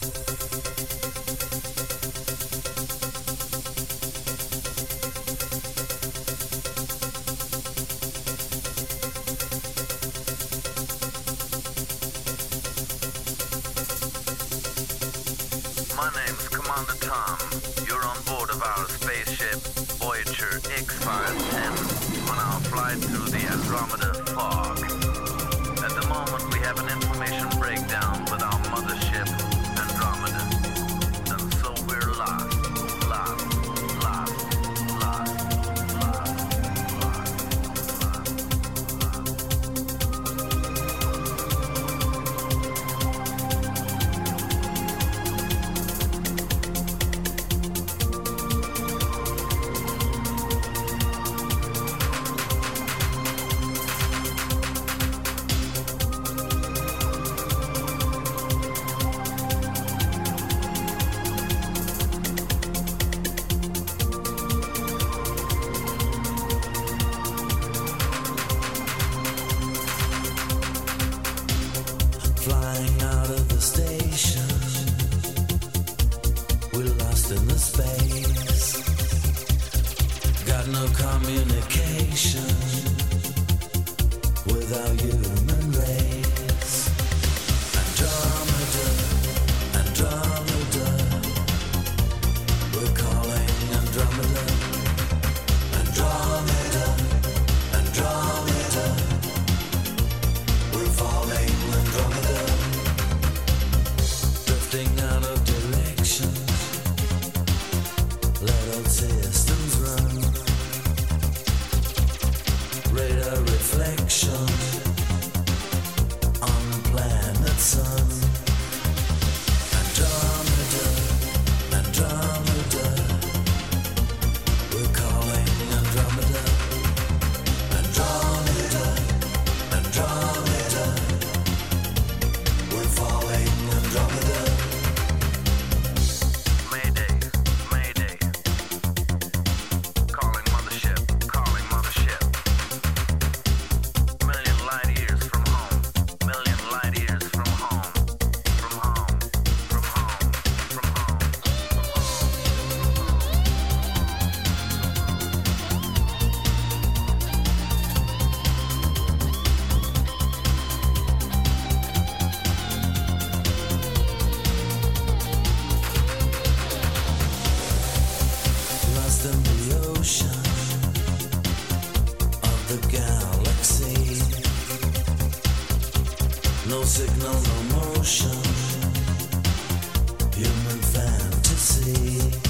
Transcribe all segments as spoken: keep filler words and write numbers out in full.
My name's Commander Tom. You're on board of our spaceship Voyager X five ten on our flight through the Andromeda fog. At the moment, we have an information breakdown with our mothership Andromeda. And so we're lost, lost, lost, lost, lost, Flying out of the station, we're lost in the space. Got no communication with our human race. Andromeda, Andromeda, we're calling Andromeda. Andromeda, Andromeda, we're falling Andromeda. Drifting out of direction, let old systems run. Radar reflection on the planet Sun. Andromeda, Andromeda, we're calling Andromeda. Andromeda, Andromeda, we're falling Andromeda. Mayday, Mayday. Calling mothership, calling mothership. Million light years from home, million light years from home, from home, from home, from home, from Lost in the ocean of the galaxy. No signal, no motion. Human fantasy.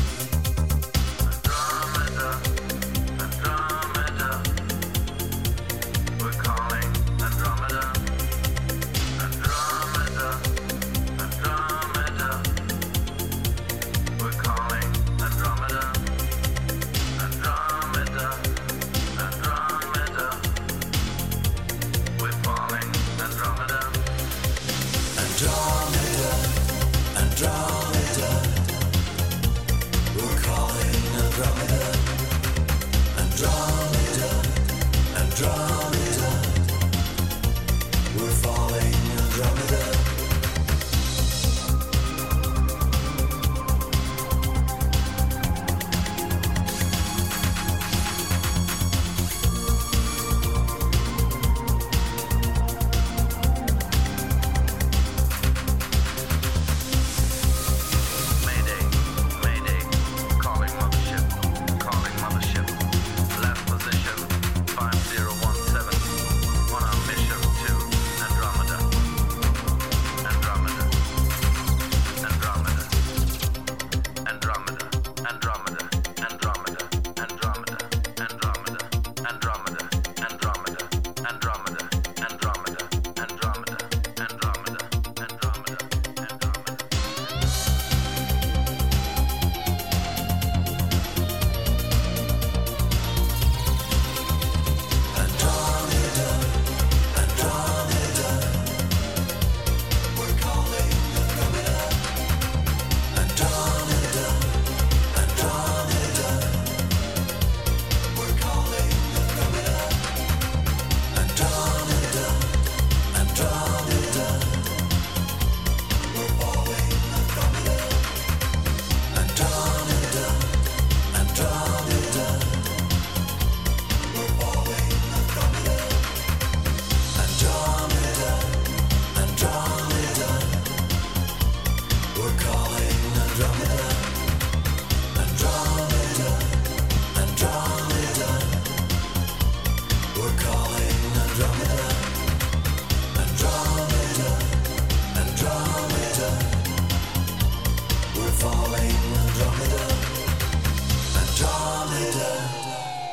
Andromeda, Andromeda. We're calling Andromeda. Andromeda, Andromeda. We're calling Andromeda. Andromeda, Andromeda. We're falling Andromeda. Andromeda.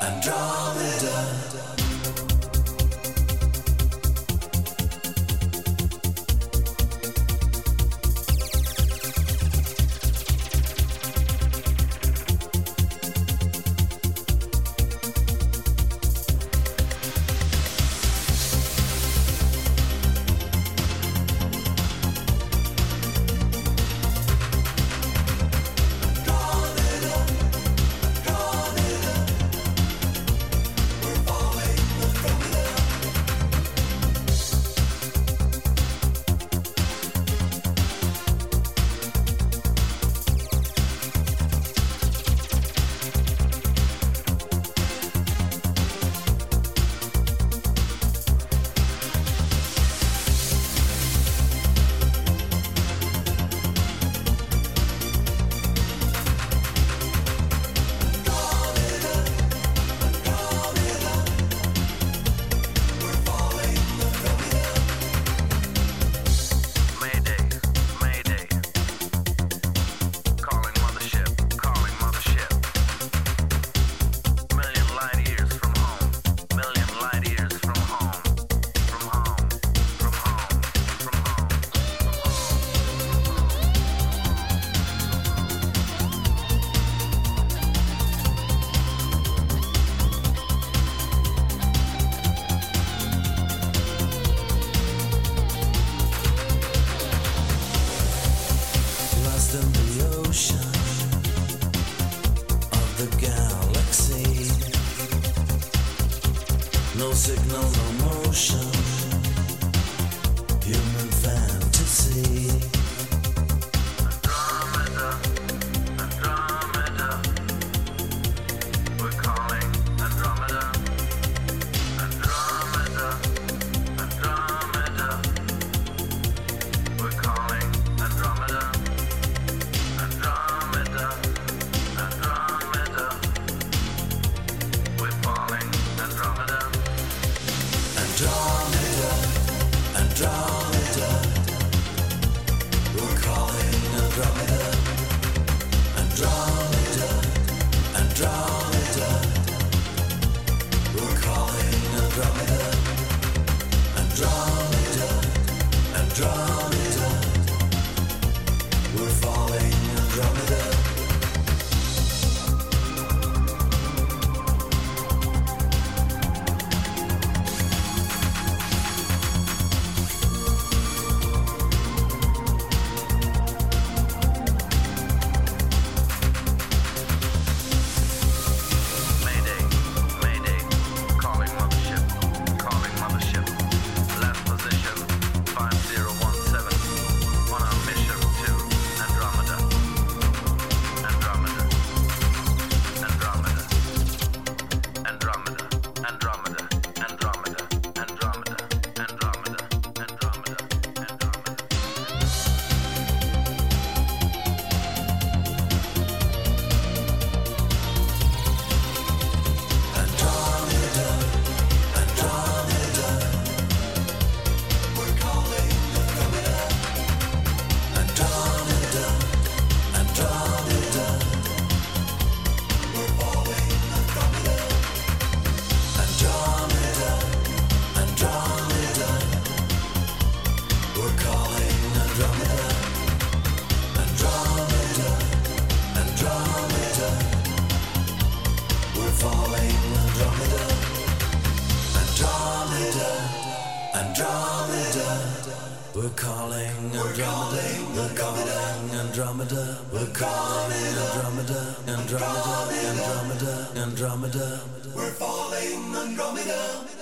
No signal, no motion. Human fantasy. Andromeda, Andromeda. We're calling Andromeda. Andromeda, Andromeda. We're calling Andromeda. Andromeda, Andromeda. We're falling Andromeda. Andromeda, Andromeda. We're calling Andromeda. Andromeda, Andromeda. We're calling Andromeda. Andromeda, Andromeda. We're falling Andromeda. Mayday, Mayday, calling mothership, calling mothership. Last position, five zero one seven. On our mission to Andromeda. Andromeda. Andromeda. Andromeda. Andromeda. Andromeda. Andromeda. Andromeda. Andromeda. Andromeda. Andromeda, Andromeda. We're calling Andromeda. Andromeda, Andromeda. We're falling Andromeda. Andromeda, Andromeda. We're calling Andromeda. Andromeda, Andromeda. We're falling Andromeda. Andromeda, Andromeda. We're calling Andromeda. We're calling Andromeda. We're calling Andromeda. Andromeda, Andromeda, Andromeda. We're falling Andromeda.